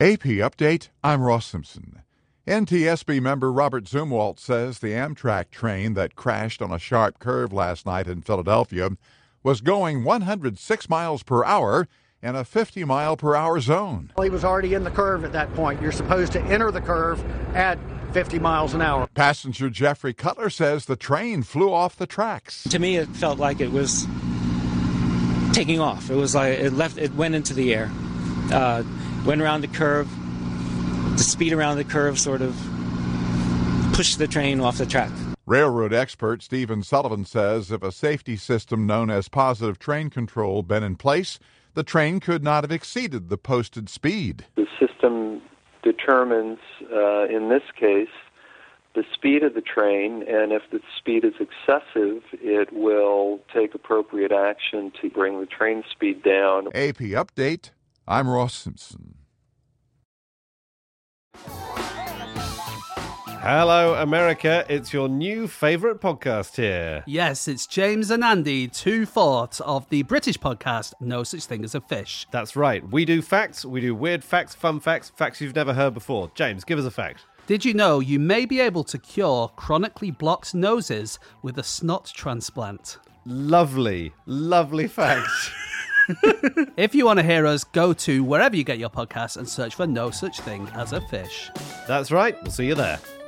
AP Update, I'm Ross Simpson. NTSB member Robert Zumwalt says the Amtrak train that crashed on a sharp curve last night in Philadelphia was going 106 miles per hour in a 50-mile-per-hour zone. He was already in the curve at that point. You're supposed to enter the curve at 50 miles an hour. Passenger Jeffrey Cutler says the train flew off the tracks. To me, it felt like it was taking off. It was like it went into the air, went around the curve. The speed around the curve sort of pushed the train off the track. Railroad expert Stephen Sullivan says if a safety system known as positive train control been in place, the train could not have exceeded the posted speed. The system determines, in this case, the speed of the train, and if the speed is excessive, it will take appropriate action to bring the train speed down. AP Update, I'm Ross Simpson. Hello, America. It's your new favourite podcast here. Yes, it's James and Andy, 2/4 of the British podcast No Such Thing as a Fish. That's right. We do facts, we do weird facts, fun facts, facts you've never heard before. James, give us a fact. Did you know you may be able to cure chronically blocked noses with a snot transplant? Lovely, lovely fact. If you want to hear us, go to wherever you get your podcasts and search for No Such Thing as a Fish. That's right. We'll see you there.